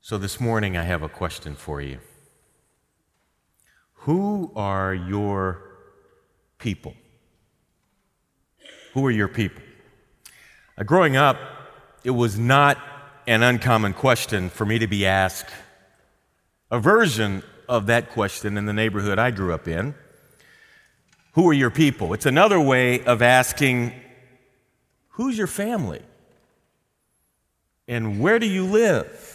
So this morning I have a question for you. Who are your people? Who are your people? Growing up, it was not an uncommon question for me to be asked a version of that question in the neighborhood I grew up in. Who are your people? It's another way of asking, who's your family? And where do you live?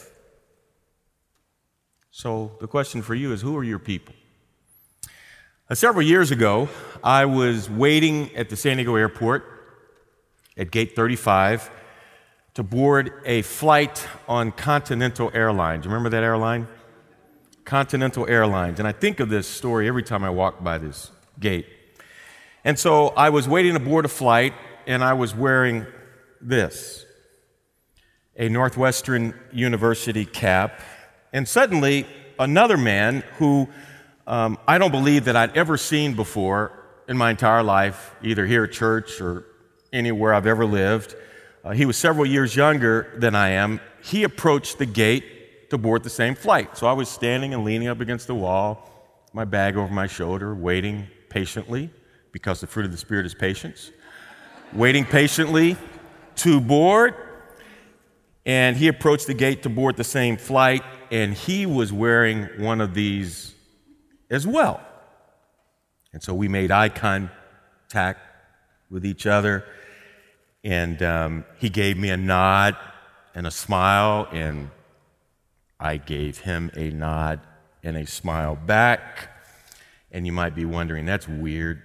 So the question for you is, who are your people? Several years ago, I was waiting at the San Diego airport at gate 35 to board a flight on Continental Airlines. Remember that airline? Continental Airlines. And I think of this story every time I walk by this gate. And so I was waiting to board a flight, and I was wearing this, a Northwestern University cap. And suddenly, another man who I don't believe that I'd ever seen before in my entire life, either here at church or anywhere I've ever lived, he was several years younger than I am. He approached the gate to board the same flight. So I was standing and leaning up against the wall, my bag over my shoulder, waiting patiently, because the fruit of the Spirit is patience, waiting patiently to board. And he approached the gate to board the same flight, and he was wearing one of these as well. And so we made eye contact with each other, and he gave me a nod and a smile, and I gave him a nod and a smile back. And you might be wondering, that's weird.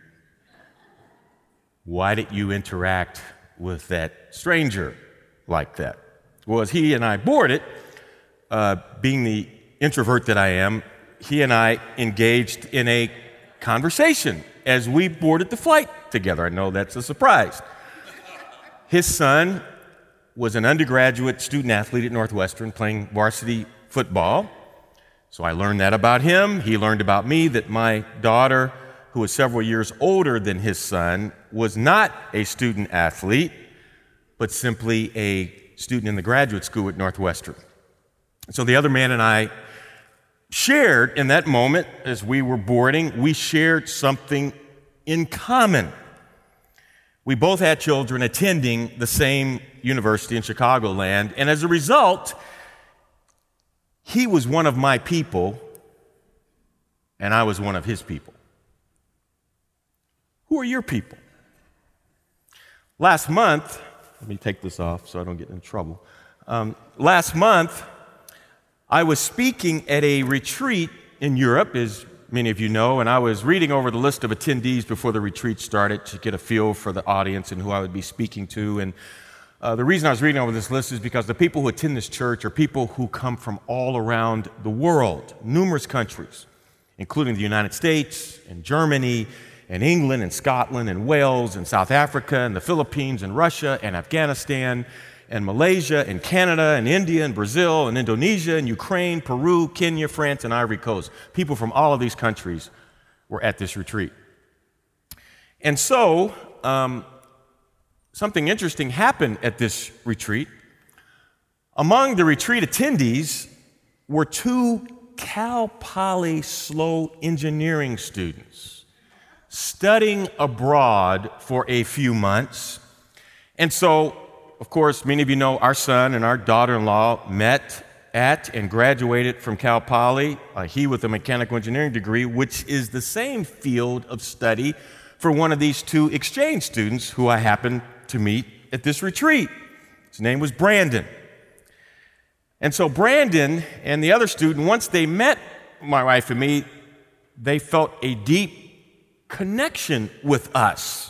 Why did you interact with that stranger like that? Well, as he and I boarded, being the introvert that I am, he and I engaged in a conversation as we boarded the flight together. I know that's a surprise. His son was an undergraduate student athlete at Northwestern playing varsity football. So I learned that about him. He learned about me, that my daughter, who was several years older than his son, was not a student athlete, but simply a student in the graduate school at Northwestern. So the other man and I shared in that moment, as we were boarding, we shared something in common. We both had children attending the same university in Chicagoland, and as a result, he was one of my people, and I was one of his people. Who are your people? Last month, let me take this off so I don't get in trouble. Last month, I was speaking at a retreat in Europe, as many of you know, and I was reading over the list of attendees before the retreat started to get a feel for the audience and who I would be speaking to. And the reason I was reading over this list is because the people who attend this church are people who come from all around the world, numerous countries, including the United States and Germany and England and Scotland and Wales and South Africa and the Philippines and Russia and Afghanistan and Malaysia and Canada and India and Brazil and Indonesia and Ukraine, Peru, Kenya, France, and Ivory Coast. People from all of these countries were at this retreat. And so something interesting happened at this retreat. Among the retreat attendees were two Cal Poly SLO engineering students studying abroad for a few months. And so, of course, many of you know our son and our daughter-in-law met at and graduated from Cal Poly, he with a mechanical engineering degree, which is the same field of study for one of these two exchange students who I happened to meet at this retreat. His name was Brandon. And so Brandon and the other student, once they met my wife and me, they felt a deep connection with us.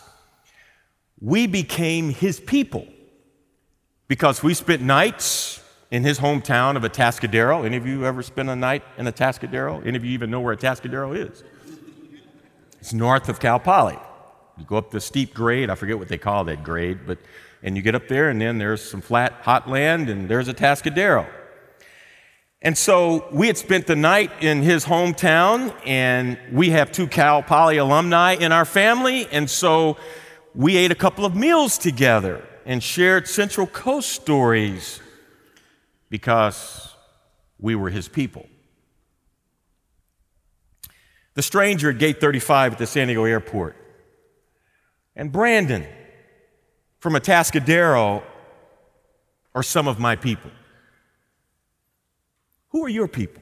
We became his people because we spent nights in his hometown of Atascadero. Any of you ever spent a night in Atascadero? Any of you even know where Atascadero is? It's north of Cal Poly. You go up the steep grade, I forget what they call that grade, and you get up there, and then there's some flat, hot land, and there's Atascadero. And so we had spent the night in his hometown, and we have two Cal Poly alumni in our family, and so we ate a couple of meals together and shared Central Coast stories because we were his people. The stranger at gate 35 at the San Diego airport, and Brandon from Atascadero are some of my people. Who are your people?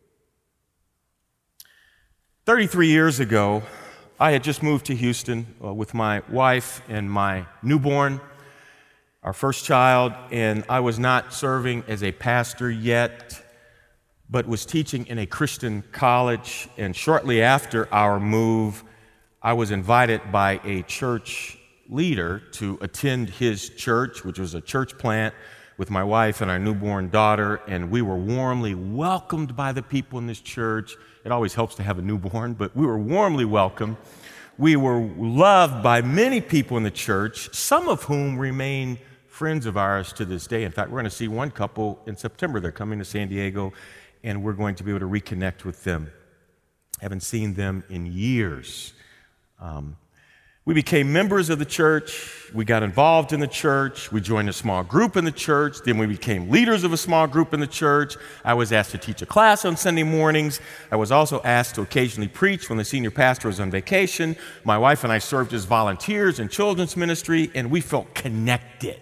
33 years ago, I had just moved to Houston with my wife and my newborn, our first child, and I was not serving as a pastor yet, but was teaching in a Christian college. And shortly after our move, I was invited by a church leader to attend his church, which was a church plant, with my wife and our newborn daughter, and we were warmly welcomed by the people in this church. It always helps to have a newborn, but we were warmly welcomed. We were loved by many people in the church, some of whom remain friends of ours to this day. In fact, we're going to see one couple in September. They're coming to San Diego, and we're going to be able to reconnect with them. Haven't seen them in years. We became members of the church. We got involved in the church. We joined a small group in the church. Then we became leaders of a small group in the church. I was asked to teach a class on Sunday mornings. I was also asked to occasionally preach when the senior pastor was on vacation. My wife and I served as volunteers in children's ministry, and we felt connected.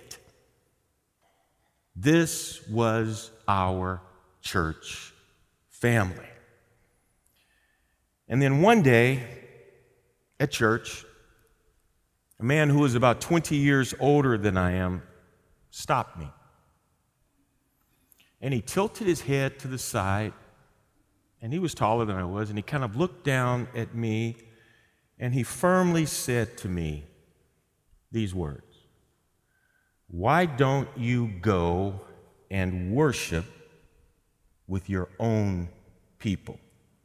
This was our church family. And then one day at church, a man who was about 20 years older than I am stopped me. And he tilted his head to the side, and he was taller than I was, and he kind of looked down at me, and he firmly said to me these words: "Why don't you go and worship with your own people?"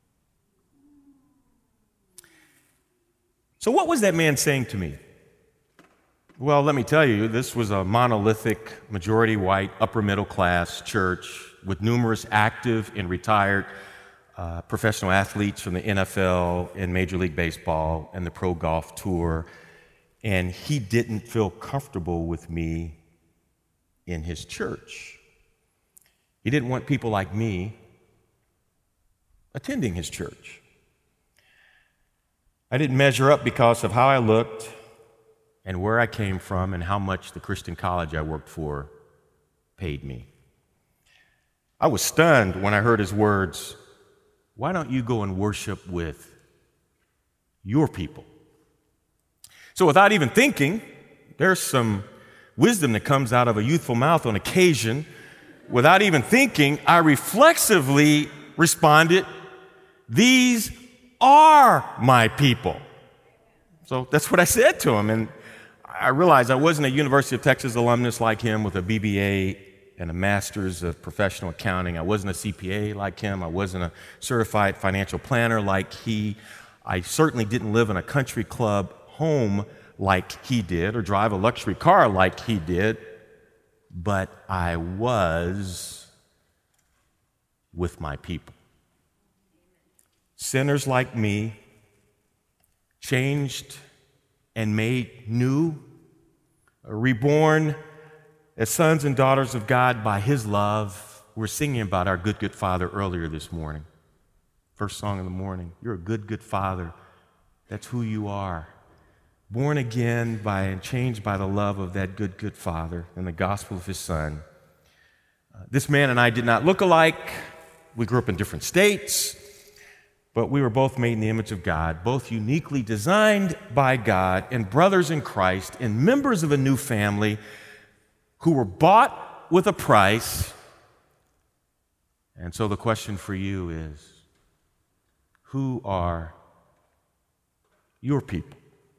So what was that man saying to me? Well, let me tell you, this was a monolithic, majority white, upper middle class church with numerous active and retired professional athletes from the NFL and Major League Baseball and the Pro Golf Tour. And he didn't feel comfortable with me in his church. He didn't want people like me attending his church. I didn't measure up because of how I looked and where I came from and how much the Christian college I worked for paid me. I was stunned when I heard his words, "Why don't you go and worship with your people?" So without even thinking, there's some wisdom that comes out of a youthful mouth on occasion. Without even thinking, I reflexively responded, "These are my people." So that's what I said to him. And I realized I wasn't a University of Texas alumnus like him with a BBA and a master's of professional accounting. I wasn't a CPA like him. I wasn't a certified financial planner like he. I certainly didn't live in a country club home like he did or drive a luxury car like he did. But I was with my people. Sinners like me, changed and made new, reborn as sons and daughters of God by his love. We're singing about our good, good Father earlier this morning. First song in the morning. You're a good, good Father. That's who you are. Born again by and changed by the love of that good, good Father and the gospel of his Son. This man and I did not look alike. We grew up in different states, but we were both made in the image of God, both uniquely designed by God, and brothers in Christ, and members of a new family who were bought with a price. And so the question for you is, who are your people?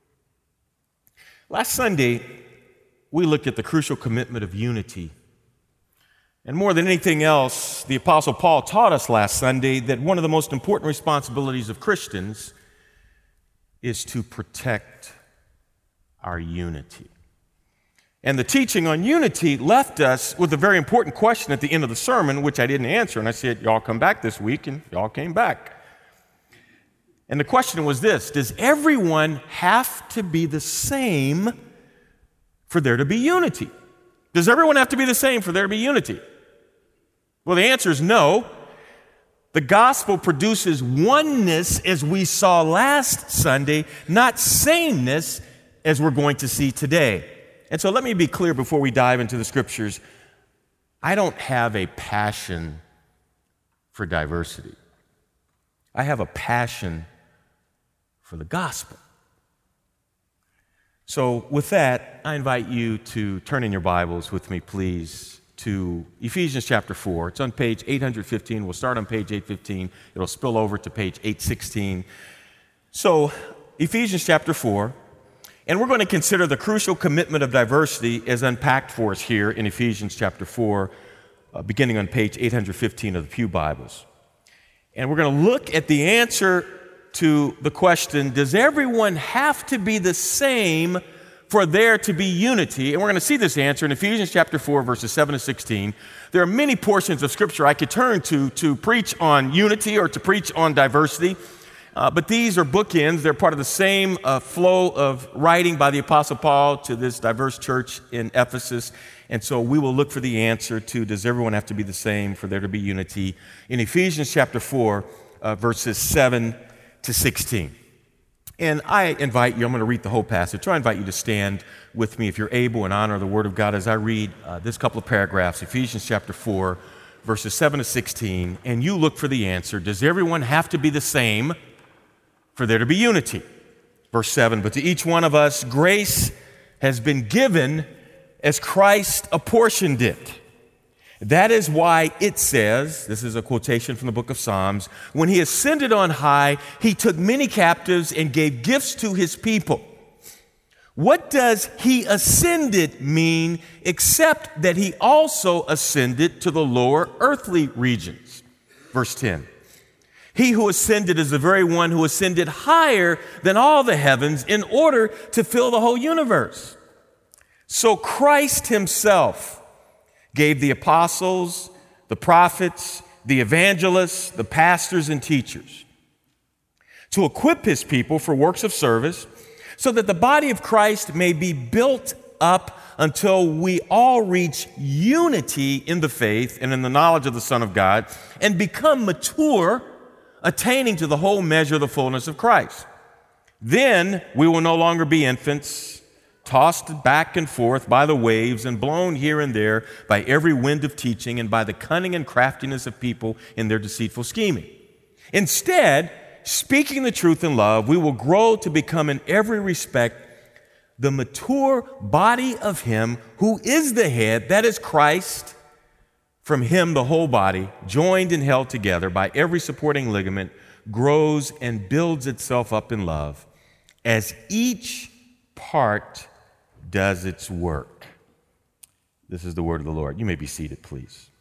Last Sunday, we looked at the crucial commitment of unity. And more than anything else, the Apostle Paul taught us last Sunday that one of the most important responsibilities of Christians is to protect our unity. And the teaching on unity left us with a very important question at the end of the sermon, which I didn't answer. And I said, y'all come back this week, and y'all came back. And the question was this: does everyone have to be the same for there to be unity? Does everyone have to be the same for there to be unity? Well, the answer is no. The gospel produces oneness, as we saw last Sunday, not sameness, as we're going to see today. And so let me be clear before we dive into the scriptures. I don't have a passion for diversity. I have a passion for the gospel. So with that, I invite you to turn in your Bibles with me, please, to Ephesians chapter 4. It's on page 815. We'll start on page 815. It'll spill over to page 816. So, Ephesians chapter 4, and we're going to consider the crucial commitment of diversity as unpacked for us here in Ephesians chapter 4, beginning on page 815 of the Pew Bibles. And we're going to look at the answer to the question, does everyone have to be the same for there to be unity? And we're going to see this answer in Ephesians chapter 4, verses 7 to 16. There are many portions of Scripture I could turn to preach on unity or to preach on diversity, but these are bookends. They're part of the same flow of writing by the Apostle Paul to this diverse church in Ephesus. And so we will look for the answer to, does everyone have to be the same for there to be unity, in Ephesians chapter 4, verses 7 to 16. And I invite you, I'm going to read the whole passage, so I invite you to stand with me if you're able and honor the Word of God as I read this couple of paragraphs, Ephesians chapter 4, verses 7 to 16, and you look for the answer. Does everyone have to be the same for there to be unity? Verse 7, but to each one of us grace has been given as Christ apportioned it. That is why it says, this is a quotation from the book of Psalms, when he ascended on high, he took many captives and gave gifts to his people. What does he ascended mean except that he also ascended to the lower earthly regions? Verse 10, he who ascended is the very one who ascended higher than all the heavens in order to fill the whole universe. So Christ himself gave the apostles, the prophets, the evangelists, the pastors, and teachers to equip his people for works of service so that the body of Christ may be built up until we all reach unity in the faith and in the knowledge of the Son of God and become mature, attaining to the whole measure of the fullness of Christ. Then we will no longer be infants, tossed back and forth by the waves and blown here and there by every wind of teaching and by the cunning and craftiness of people in their deceitful scheming. Instead, speaking the truth in love, we will grow to become in every respect the mature body of him who is the head, that is Christ. From him the whole body, joined and held together by every supporting ligament, grows and builds itself up in love as each part does its work. This is the word of the Lord. You may be seated, please.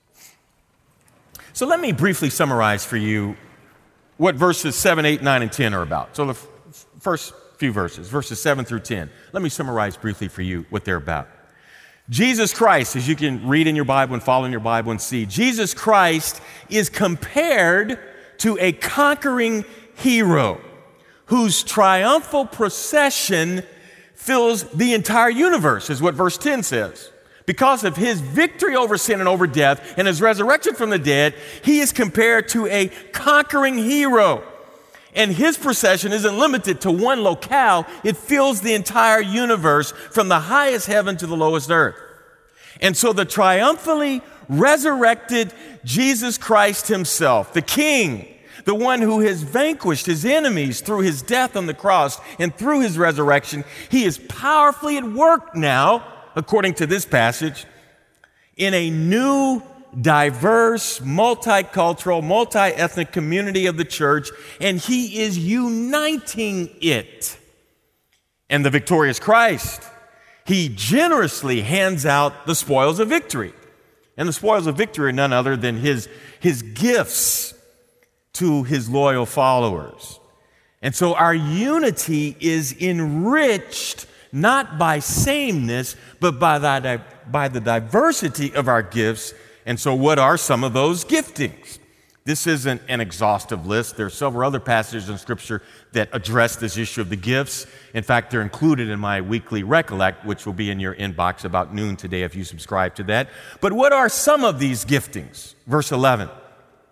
So let me briefly summarize for you what verses 7, 8, 9, and 10 are about. So the first few verses, verses 7 through 10. Let me summarize briefly for you what they're about. Jesus Christ, as you can read in your Bible and follow in your Bible and see, Jesus Christ is compared to a conquering hero whose triumphal procession fills the entire universe, is what verse 10 says. Because of his victory over sin and over death and his resurrection from the dead, he is compared to a conquering hero. And his procession isn't limited to one locale. It fills the entire universe from the highest heaven to the lowest earth. And so the triumphantly resurrected Jesus Christ himself, the King, the one who has vanquished his enemies through his death on the cross and through his resurrection, he is powerfully at work now, according to this passage, in a new, diverse, multicultural, multi-ethnic community of the church, and he is uniting it. And the victorious Christ, he generously hands out the spoils of victory. And the spoils of victory are none other than his gifts to his loyal followers. And so our unity is enriched not by sameness, but by the diversity of our gifts. And so what are some of those giftings? This isn't an exhaustive list. There are several other passages in Scripture that address this issue of the gifts. In fact, they're included in my weekly Recollect, which will be in your inbox about noon today if you subscribe to that. But what are some of these giftings? Verse 11.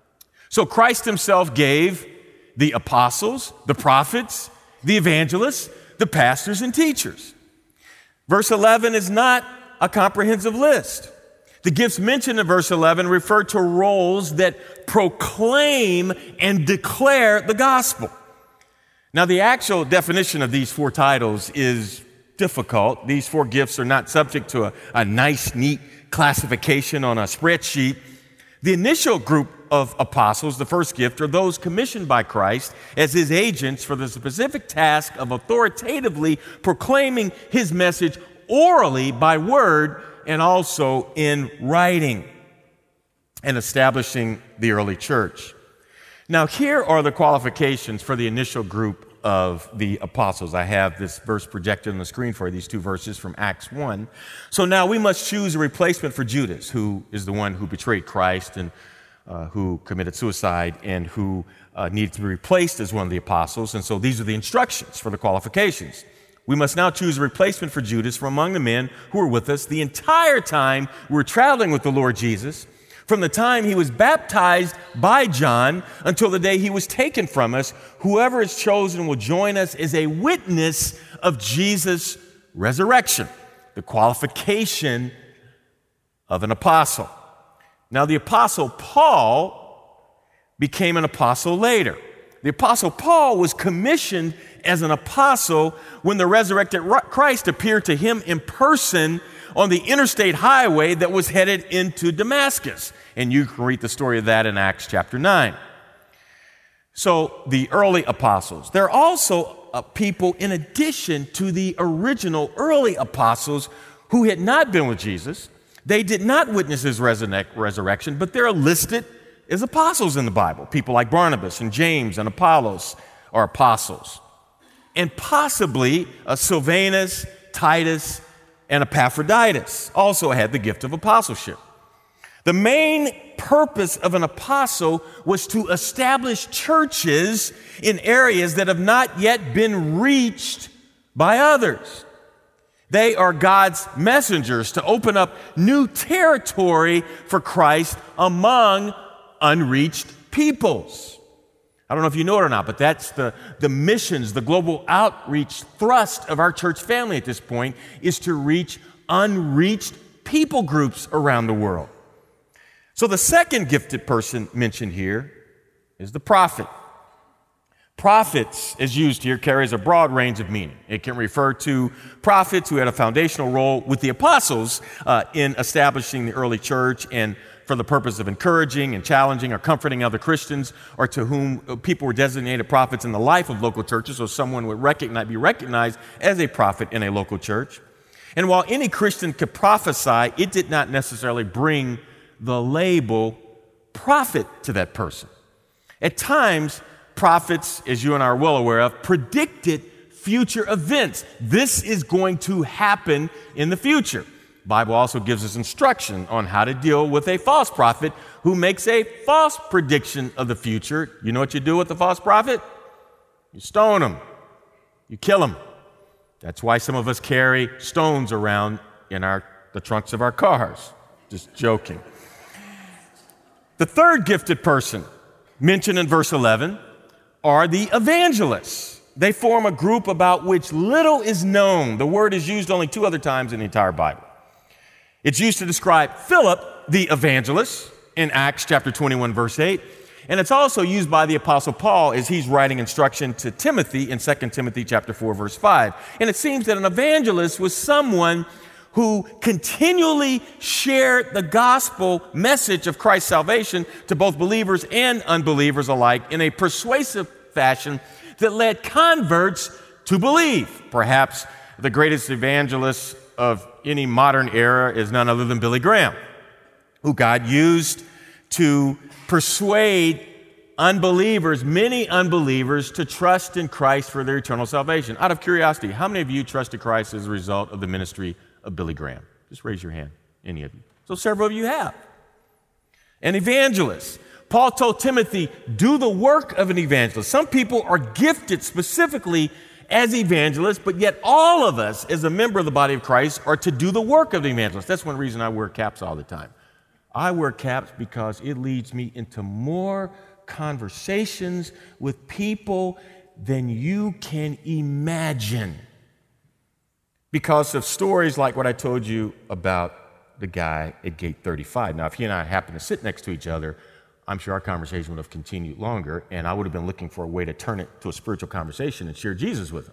So Christ himself gave the apostles, the prophets, the evangelists, the pastors, and teachers. Verse 11 is not a comprehensive list. The gifts mentioned in verse 11 refer to roles that proclaim and declare the gospel. Now, the actual definition of these four titles is difficult. These four gifts are not subject to a nice, neat classification on a spreadsheet. The initial group of apostles, the first gift, are those commissioned by Christ as his agents for the specific task of authoritatively proclaiming his message orally by word and also in writing and establishing the early church. Now, here are the qualifications for the initial group of the apostles. I have this verse projected on the screen for you, these two verses from Acts 1. So now we must choose a replacement for Judas, who is the one who betrayed Christ and who committed suicide and who needed to be replaced as one of the apostles. And so these are the instructions for the qualifications. We must now choose a replacement for Judas from among the men who were with us the entire time we were traveling with the Lord Jesus, from the time he was baptized by John until the day he was taken from us. Whoever is chosen will join us as a witness of Jesus' resurrection, the qualification of an apostle. Now, the apostle Paul became an apostle later. The apostle Paul was commissioned as an apostle when the resurrected Christ appeared to him in person on the interstate highway that was headed into Damascus. And you can read the story of that in Acts chapter 9. So the early apostles, they're also people in addition to the original early apostles who had not been with Jesus. They did not witness his resurrection, but they're listed as apostles in the Bible. People like Barnabas and James and Apollos are apostles. And possibly Silvanus, Titus, and Epaphroditus also had the gift of apostleship. The main purpose of an apostle was to establish churches in areas that have not yet been reached by others. They are God's messengers to open up new territory for Christ among unreached peoples. I don't know if you know it or not, but that's the missions, the global outreach thrust of our church family at this point is to reach unreached people groups around the world. So the second gifted person mentioned here is the prophet. Prophets, as used here, carries a broad range of meaning. It can refer to prophets who had a foundational role with the apostles in establishing the early church and for the purpose of encouraging and challenging or comforting other Christians, or to whom people were designated prophets in the life of local churches, so someone would be recognized as a prophet in a local church. And while any Christian could prophesy, it did not necessarily bring the label prophet to that person. At times, prophets, as you and I are well aware of, predicted future events. This is going to happen in the future. The Bible also gives us instruction on how to deal with a false prophet who makes a false prediction of the future. You know what you do with a false prophet? You stone him. You kill him. That's why some of us carry stones around in the trunks of our cars. Just joking. The third gifted person mentioned in verse 11 are the evangelists. They form a group about which little is known. The word is used only 2 other times in the entire Bible. It's used to describe Philip, the evangelist, in Acts chapter 21, verse 8. And it's also used by the Apostle Paul as he's writing instruction to Timothy in 2 Timothy chapter 4, verse 5. And it seems that an evangelist was someone who continually shared the gospel message of Christ's salvation to both believers and unbelievers alike in a persuasive fashion that led converts to believe. Perhaps the greatest evangelist of any modern era is none other than Billy Graham, who God used to persuade unbelievers, many unbelievers, to trust in Christ for their eternal salvation. Out of curiosity, how many of you trusted Christ as a result of the ministry of Billy Graham? Just raise your hand, any of you. So several of you have. An evangelist. Paul told Timothy, do the work of an evangelist. Some people are gifted specifically as evangelists, but yet all of us as a member of the body of Christ are to do the work of the evangelist. That's one reason I wear caps all the time. I wear caps because it leads me into more conversations with people than you can imagine because of stories like what I told you about the guy at Gate 35. Now, if he and I happened to sit next to each other, I'm sure our conversation would have continued longer, and I would have been looking for a way to turn it to a spiritual conversation and share Jesus with him.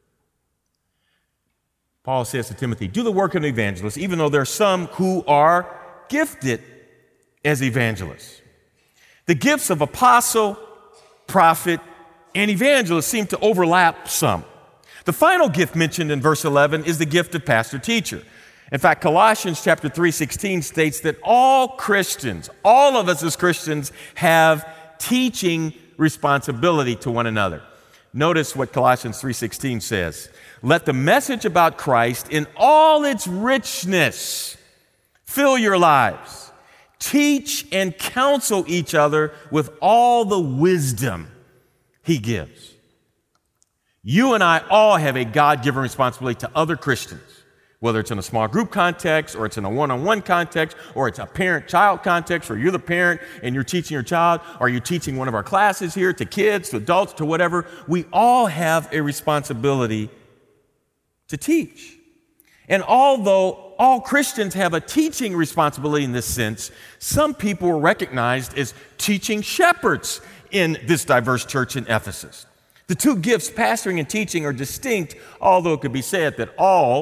Paul says to Timothy, do the work of an evangelist, even though there are some who are gifted as evangelists. The gifts of apostle, prophet, and evangelist seem to overlap some. The final gift mentioned in verse 11 is the gift of pastor-teacher. In fact, Colossians chapter 3:16 states that all Christians, all of us as Christians, have teaching responsibility to one another. Notice what Colossians 3:16 says. Let the message about Christ in all its richness fill your lives. Teach and counsel each other with all the wisdom he gives. You and I all have a God-given responsibility to other Christians, whether it's in a small group context or it's in a one-on-one context or it's a parent-child context or you're the parent and you're teaching your child or you're teaching one of our classes here to kids, to adults, to whatever. We all have a responsibility to teach. And although all Christians have a teaching responsibility in this sense, some people were recognized as teaching shepherds in this diverse church in Ephesus. The two gifts, pastoring and teaching, are distinct, although it could be said that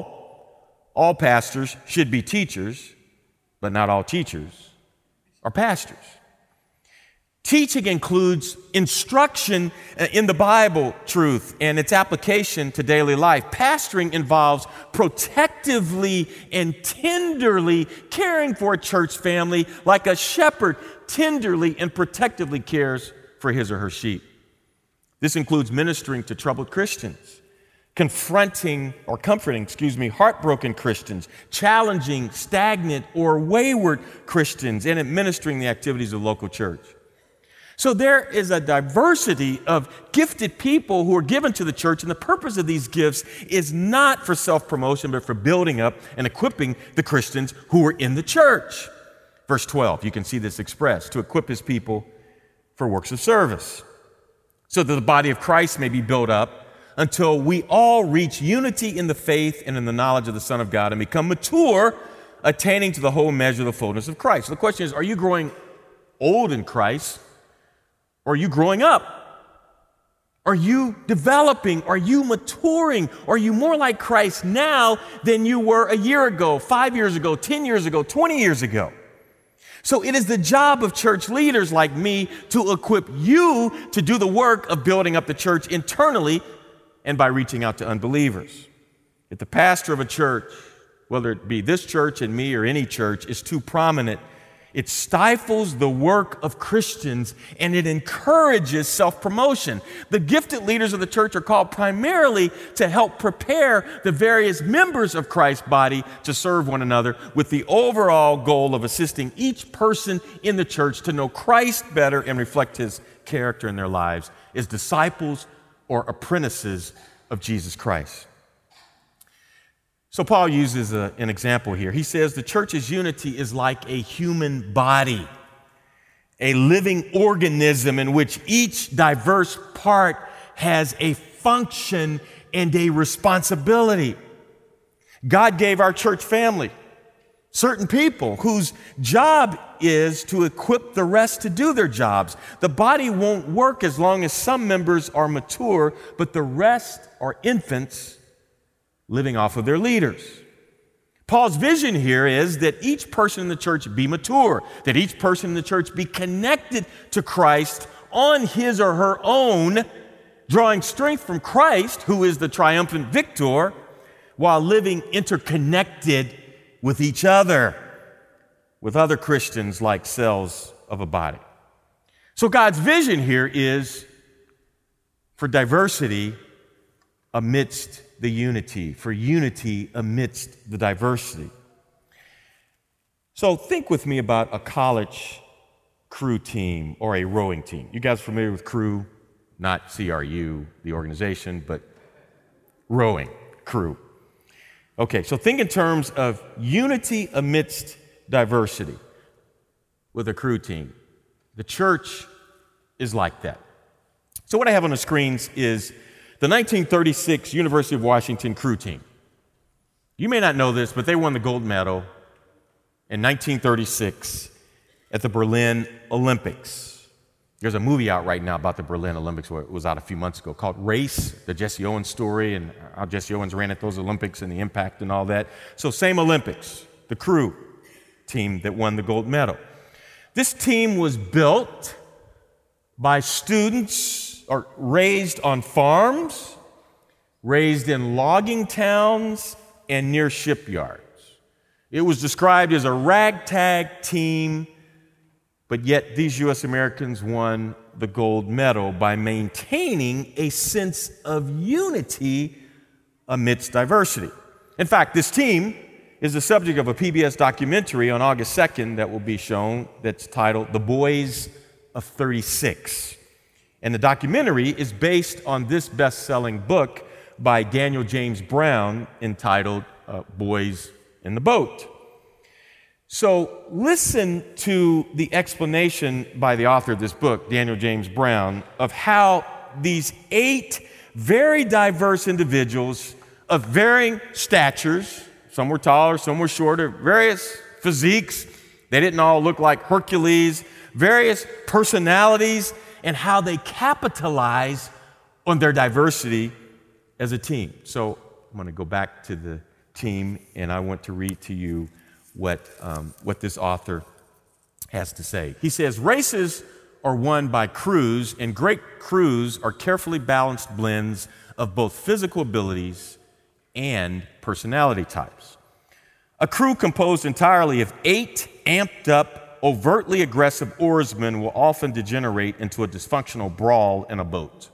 all pastors should be teachers, but not all teachers are pastors. Teaching includes instruction in the Bible truth and its application to daily life. Pastoring involves protectively and tenderly caring for a church family like a shepherd tenderly and protectively cares for his or her sheep. This includes ministering to troubled Christians, comforting heartbroken Christians, challenging stagnant or wayward Christians, and administering the activities of the local church. So there is a diversity of gifted people who are given to the church, and the purpose of these gifts is not for self-promotion, but for building up and equipping the Christians who are in the church. Verse 12, you can see this expressed, to equip his people for works of service, so that the body of Christ may be built up until we all reach unity in the faith and in the knowledge of the Son of God and become mature, attaining to the whole measure of the fullness of Christ. So the question is, are you growing old in Christ, or are you growing up? Are you developing? Are you maturing? Are you more like Christ now than you were a year ago, 5 years ago, 10 years ago, 20 years ago? So it is the job of church leaders like me to equip you to do the work of building up the church internally and by reaching out to unbelievers. If the pastor of a church, whether it be this church and me or any church, is too prominent, it stifles the work of Christians and it encourages self-promotion. The gifted leaders of the church are called primarily to help prepare the various members of Christ's body to serve one another with the overall goal of assisting each person in the church to know Christ better and reflect his character in their lives as disciples or apprentices of Jesus Christ. So Paul uses an example here. He says the church's unity is like a human body, a living organism in which each diverse part has a function and a responsibility. God gave our church family certain people whose job is to equip the rest to do their jobs. The body won't work as long as some members are mature, but the rest are infants living off of their leaders. Paul's vision here is that each person in the church be mature, that each person in the church be connected to Christ on his or her own, drawing strength from Christ, who is the triumphant victor, while living interconnected with each other, with other Christians like cells of a body. So God's vision here is for diversity amidst the unity, for unity amidst the diversity. So think with me about a college crew team or a rowing team. You guys familiar with crew? Not CRU, the organization, but rowing, crew. Okay, so think in terms of unity amidst diversity with a crew team. The church is like that. So what I have on the screens is the 1936 University of Washington crew team. You may not know this, but they won the gold medal in 1936 at the Berlin Olympics. There's a movie out right now about the Berlin Olympics, it was out a few months ago, called Race, the Jesse Owens story, and how Jesse Owens ran at those Olympics and the impact and all that. So same Olympics, the crew team that won the gold medal. This team was built by students or raised on farms, raised in logging towns, and near shipyards. It was described as a ragtag team, but yet these U.S. Americans won the gold medal by maintaining a sense of unity amidst diversity. In fact, this team is the subject of a PBS documentary on August 2nd that will be shown that's titled The Boys of 36. And the documentary is based on this best-selling book by Daniel James Brown entitled Boys in the Boat. So listen to the explanation by the author of this book, Daniel James Brown, of how these 8 very diverse individuals of varying statures, some were taller, some were shorter, various physiques, they didn't all look like Hercules, various personalities, and how they capitalize on their diversity as a team. So I'm going to go back to the team, and I want to read to you what this author has to say. He says, races are won by crews, and great crews are carefully balanced blends of both physical abilities and personality types. A crew composed entirely of 8 amped up, overtly aggressive oarsmen will often degenerate into a dysfunctional brawl in a boat,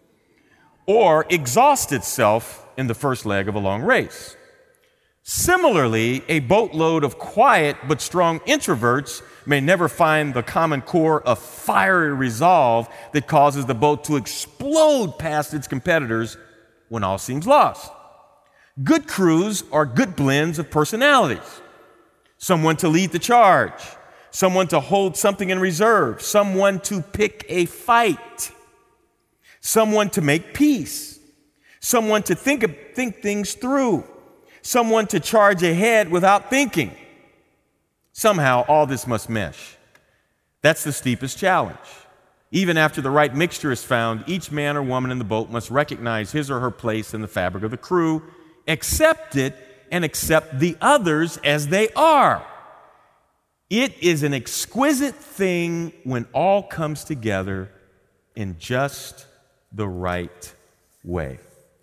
or exhaust itself in the first leg of a long race. Similarly, a boatload of quiet but strong introverts may never find the common core of fiery resolve that causes the boat to explode past its competitors when all seems lost. Good crews are good blends of personalities. Someone to lead the charge, someone to hold something in reserve, someone to pick a fight, someone to make peace, someone to think things through, someone to charge ahead without thinking. Somehow, all this must mesh. That's the steepest challenge. Even after the right mixture is found, each man or woman in the boat must recognize his or her place in the fabric of the crew, accept it, and accept the others as they are. It is an exquisite thing when all comes together in just the right way.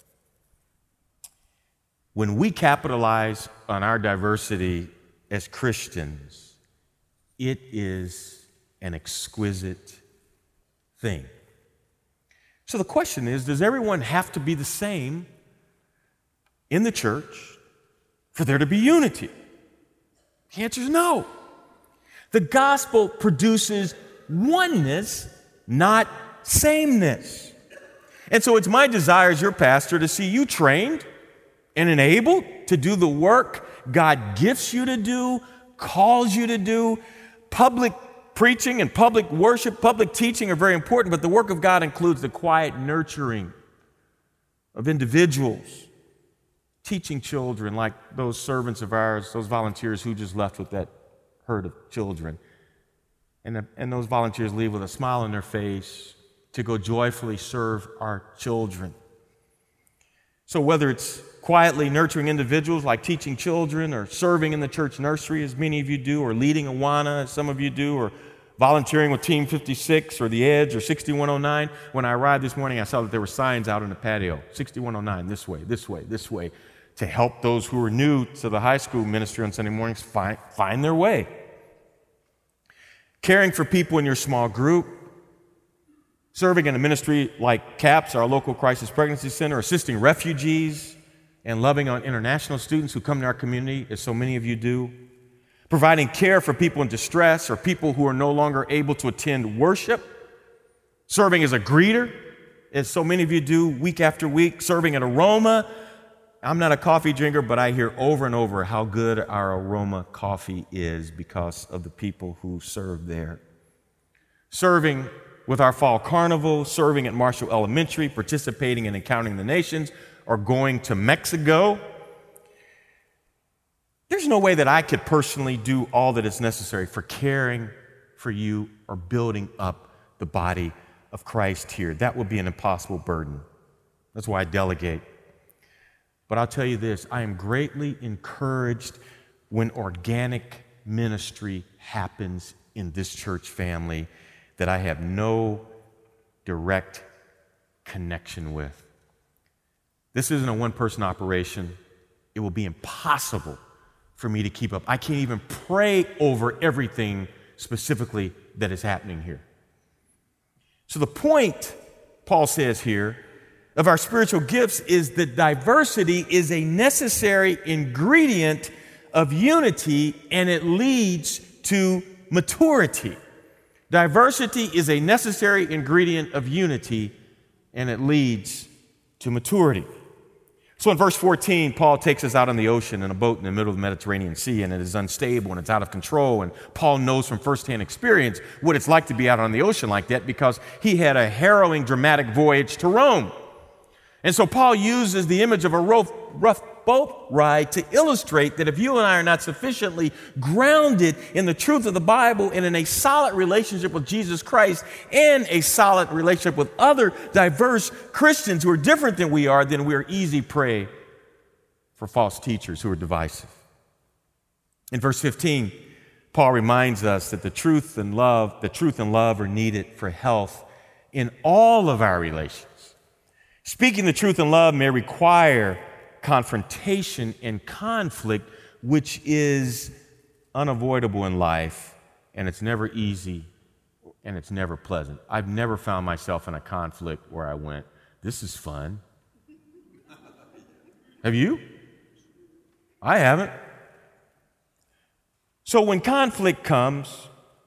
When we capitalize on our diversity as Christians, it is an exquisite thing. So the question is, does everyone have to be the same in the church for there to be unity? The answer is no. The gospel produces oneness, not sameness. And so it's my desire as your pastor to see you trained and enabled to do the work God gifts you to do, calls you to do. Public preaching and public worship, public teaching are very important, but the work of God includes the quiet nurturing of individuals, teaching children like those servants of ours, those volunteers who just left with that herd of children. And those volunteers leave with a smile on their face to go joyfully serve our children. So whether it's quietly nurturing individuals like teaching children, or serving in the church nursery, as many of you do, or leading Awana, as some of you do, or volunteering with Team 56 or The Edge or 6109. When I arrived this morning, I saw that there were signs out on the patio, 6109, this way, this way, this way, to help those who are new to the high school ministry on Sunday mornings find their way. Caring for people in your small group, serving in a ministry like CAPS, our local crisis pregnancy center, assisting refugees, and loving on international students who come to our community, as so many of you do. Providing care for people in distress or people who are no longer able to attend worship. Serving as a greeter, as so many of you do week after week. Serving at Aroma. I'm not a coffee drinker, but I hear over and over how good our Aroma coffee is because of the people who serve there. Serving with our fall carnival, serving at Marshall Elementary, participating in Encountering the Nations, or going to Mexico. There's no way that I could personally do all that is necessary for caring for you or building up the body of Christ here. That would be an impossible burden. That's why I delegate. But I'll tell you this, I am greatly encouraged when organic ministry happens in this church family that I have no direct connection with. This isn't a one-person operation. It will be impossible for me to keep up. I can't even pray over everything specifically that is happening here. So the point, Paul says here, of our spiritual gifts is that diversity is a necessary ingredient of unity, and it leads to maturity. Diversity is a necessary ingredient of unity, and it leads to maturity. So in verse 14, Paul takes us out on the ocean in a boat in the middle of the Mediterranean Sea, and it is unstable and it's out of control. And Paul knows from firsthand experience what it's like to be out on the ocean like that because he had a harrowing, dramatic voyage to Rome. And so Paul uses the image of a rough boat ride to illustrate that if you and I are not sufficiently grounded in the truth of the Bible and in a solid relationship with Jesus Christ and a solid relationship with other diverse Christians who are different than we are, then we are easy prey for false teachers who are divisive. In verse 15, Paul reminds us that the truth and love are needed for health in all of our relations. Speaking the truth in love may require confrontation and conflict, which is unavoidable in life, and it's never easy, and it's never pleasant. I've never found myself in a conflict where I went, this is fun. Have you? I haven't. So when conflict comes,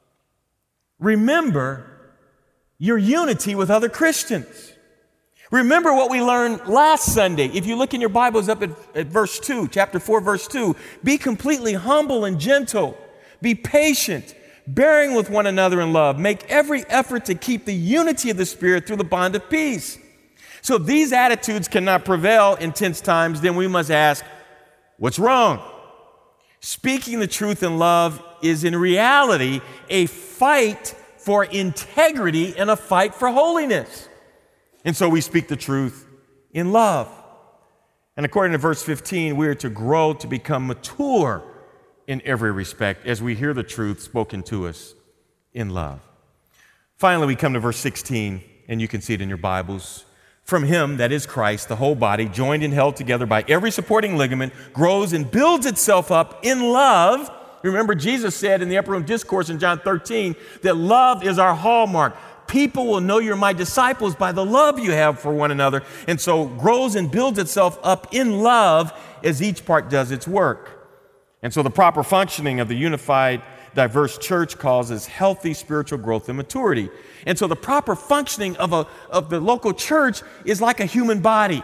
remember your unity with other Christians. Remember what we learned last Sunday. If you look in your Bibles up at verse 2, chapter 4, verse 2, be completely humble and gentle. Be patient, bearing with one another in love. Make every effort to keep the unity of the Spirit through the bond of peace. So if these attitudes cannot prevail in tense times, then we must ask, what's wrong? Speaking the truth in love is in reality a fight for integrity and a fight for holiness. And so we speak the truth in love. And according to verse 15, we are to grow to become mature in every respect as we hear the truth spoken to us in love. Finally, we come to verse 16, and you can see it in your Bibles. From him, that is Christ, the whole body, joined and held together by every supporting ligament, grows and builds itself up in love. Remember, Jesus said in the Upper Room Discourse in John 13 that love is our hallmark. People will know you're my disciples by the love you have for one another. And so grows and builds itself up in love as each part does its work. And so the proper functioning of the unified, diverse church causes healthy spiritual growth and maturity. And so the proper functioning of the local church is like a human body.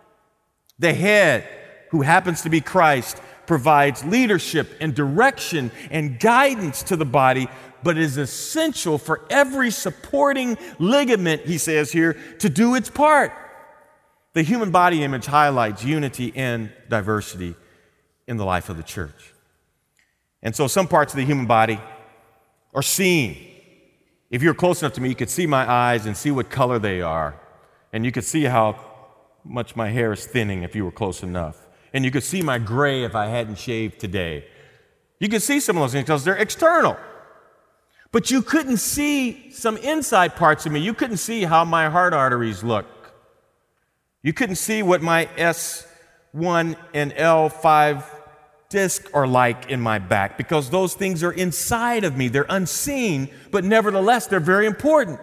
The head, who happens to be Christ, provides leadership and direction and guidance to the body, but is essential for every supporting ligament, he says here, to do its part. The human body image highlights unity and diversity in the life of the church. And so some parts of the human body are seen. If you're close enough to me, you could see my eyes and see what color they are. And you could see how much my hair is thinning if you were close enough. And you could see my gray if I hadn't shaved today. You could see some of those things because they're external. But you couldn't see some inside parts of me. You couldn't see how my heart arteries look. You couldn't see what my S1 and L5 disc are like in my back because those things are inside of me. They're unseen, but nevertheless, they're very important.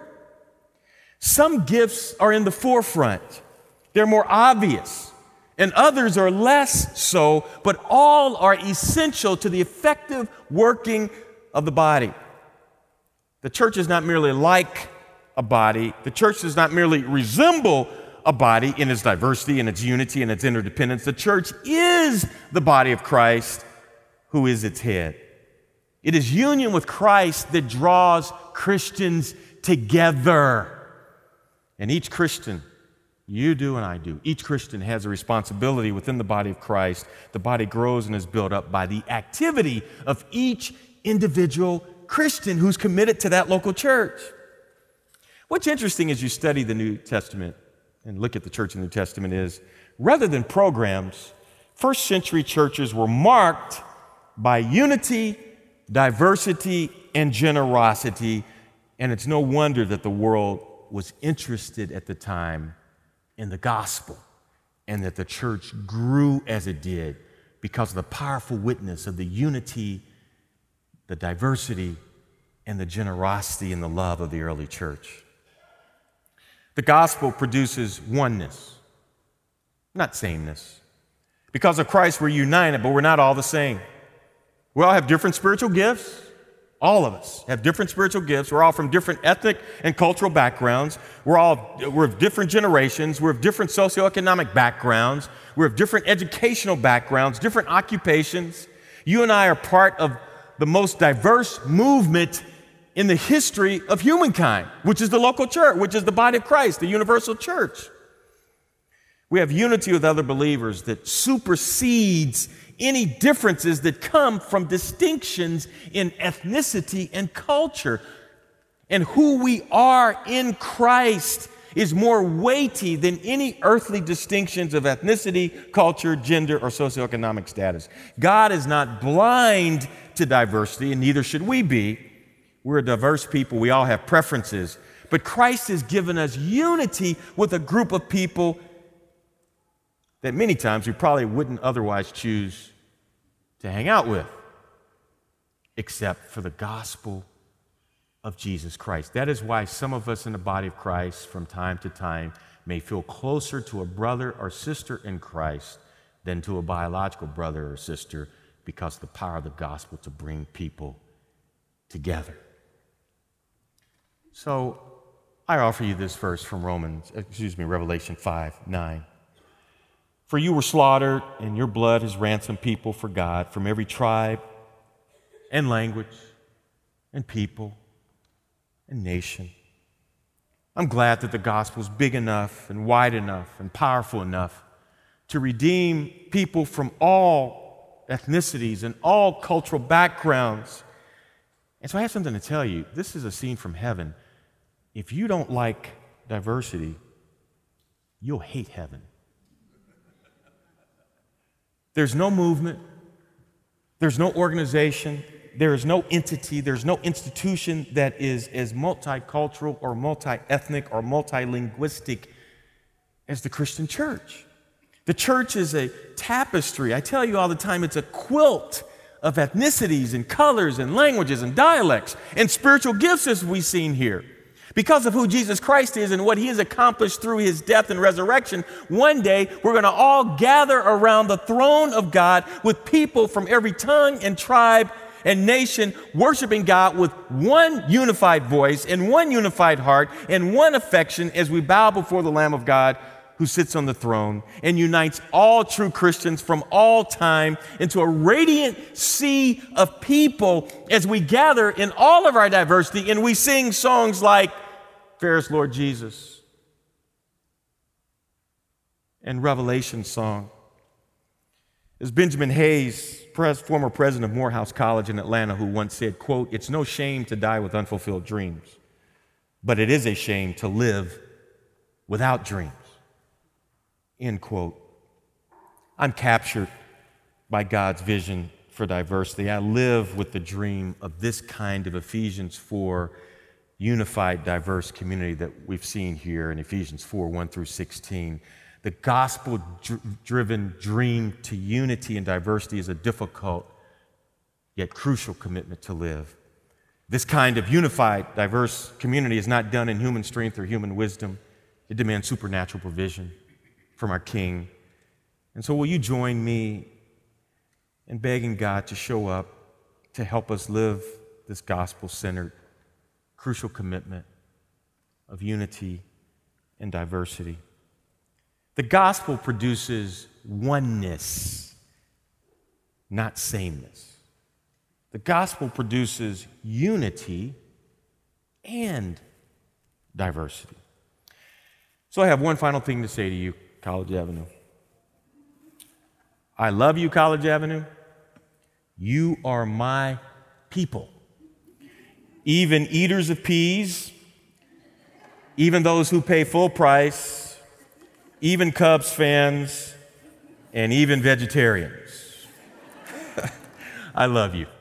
Some gifts are in the forefront. They're more obvious. And others are less so, but all are essential to the effective working of the body. The church is not merely like a body. The church does not merely resemble a body in its diversity and its unity and its interdependence. The church is the body of Christ, who is its head. It is union with Christ that draws Christians together. And each Christian, you do and I do, each Christian has a responsibility within the body of Christ. The body grows and is built up by the activity of each individual Christian who's committed to that local church. What's interesting as you study the New Testament and look at the church in the New Testament is, rather than programs, first century churches were marked by unity, diversity, and generosity, and it's no wonder that the world was interested at the time in the gospel and that the church grew as it did because of the powerful witness of the unity, the diversity, and the generosity and the love of the early church. The gospel produces oneness, not sameness. Because of Christ, we're united, but we're not all the same. We all have different spiritual gifts. All of us have different spiritual gifts. We're all from different ethnic and cultural backgrounds. We're of different generations. We're of different socioeconomic backgrounds. We're of different educational backgrounds, different occupations. You and I are part of the most diverse movement in the history of humankind, which is the local church, which is the body of Christ, the universal church. We have unity with other believers that supersedes any differences that come from distinctions in ethnicity and culture. And who we are in Christ is more weighty than any earthly distinctions of ethnicity, culture, gender, or socioeconomic status. God is not blind to diversity, and neither should we be. We're a diverse people. We all have preferences. But Christ has given us unity with a group of people that many times we probably wouldn't otherwise choose to hang out with, except for the gospel of Jesus Christ. That is why some of us in the body of Christ from time to time may feel closer to a brother or sister in Christ than to a biological brother or sister, because of the power of the gospel to bring people together. So I offer you this verse from Revelation 5:9. For you were slaughtered, and your blood has ransomed people for God from every tribe and language and people and nation. I'm glad that the gospel is big enough and wide enough and powerful enough to redeem people from all ethnicities and all cultural backgrounds. And so I have something to tell you. This is a scene from heaven. If you don't like diversity, you'll hate heaven. There's no movement, there's no organization, there is no entity, there's no institution that is as multicultural or multi-ethnic or multilinguistic as the Christian church. The church is a tapestry. I tell you all the time, it's a quilt of ethnicities and colors and languages and dialects and spiritual gifts, as we've seen here. Because of who Jesus Christ is and what he has accomplished through his death and resurrection, one day we're going to all gather around the throne of God with people from every tongue and tribe and nation worshiping God with one unified voice and one unified heart and one affection as we bow before the Lamb of God who sits on the throne and unites all true Christians from all time into a radiant sea of people as we gather in all of our diversity and we sing songs like Fairest Lord Jesus and Revelation song. As Benjamin Hayes, former president of Morehouse College in Atlanta, who once said, quote, "It's no shame to die with unfulfilled dreams, but it is a shame to live without dreams." End quote. I'm captured by God's vision for diversity. I live with the dream of this kind of Ephesians 4 unified, diverse community that we've seen here in Ephesians 4:1-16. The gospel-driven dream to unity and diversity is a difficult yet crucial commitment to live. This kind of unified, diverse community is not done in human strength or human wisdom. It demands supernatural provision from our King. And so will you join me in begging God to show up to help us live this gospel-centered, crucial commitment of unity and diversity? The gospel produces oneness, not sameness. The gospel produces unity and diversity. So I have one final thing to say to you, College Avenue. I love you, College Avenue. You are my people. Even eaters of peas, even those who pay full price, even Cubs fans, and even vegetarians. I love you.